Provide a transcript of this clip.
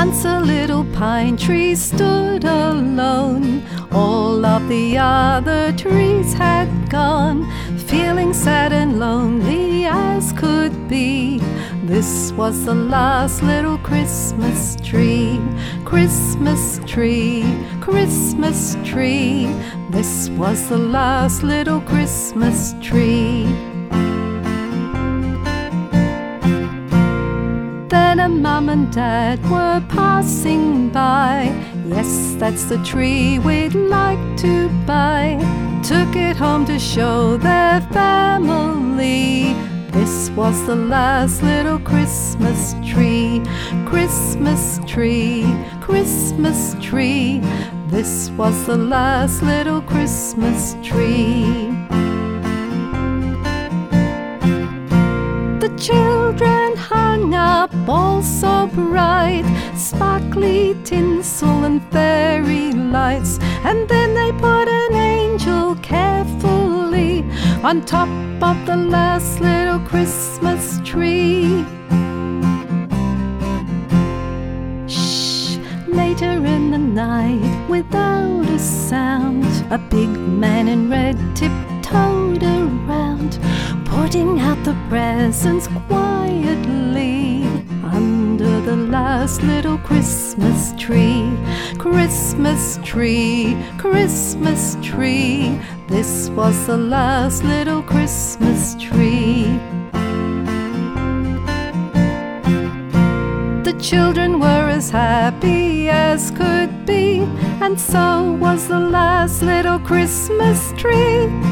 Once a little pine tree stood alone. All of the other trees had gone, feeling sad and lonely as could be. This was the last little Christmas tree. Christmas tree, Christmas tree. This was the last little Christmas tree. Then a mum and dad were passing by. Yes, that's the tree we'd like to buy. Took it home to show their family. This was the last little Christmas tree. Christmas tree, Christmas tree. This was the last little Christmas tree. The children hung up all so bright, sparkly tinsel and fairy lights, and then they put an angel carefully on top of the last little Christmas tree. Shh! Later in the night, without a sound, a big man in red tiptoed around, putting out the presents quietly under the last little Christmas tree. Christmas tree, Christmas tree. This was the last little Christmas tree. The children were as happy as could be, and so was the last little Christmas tree.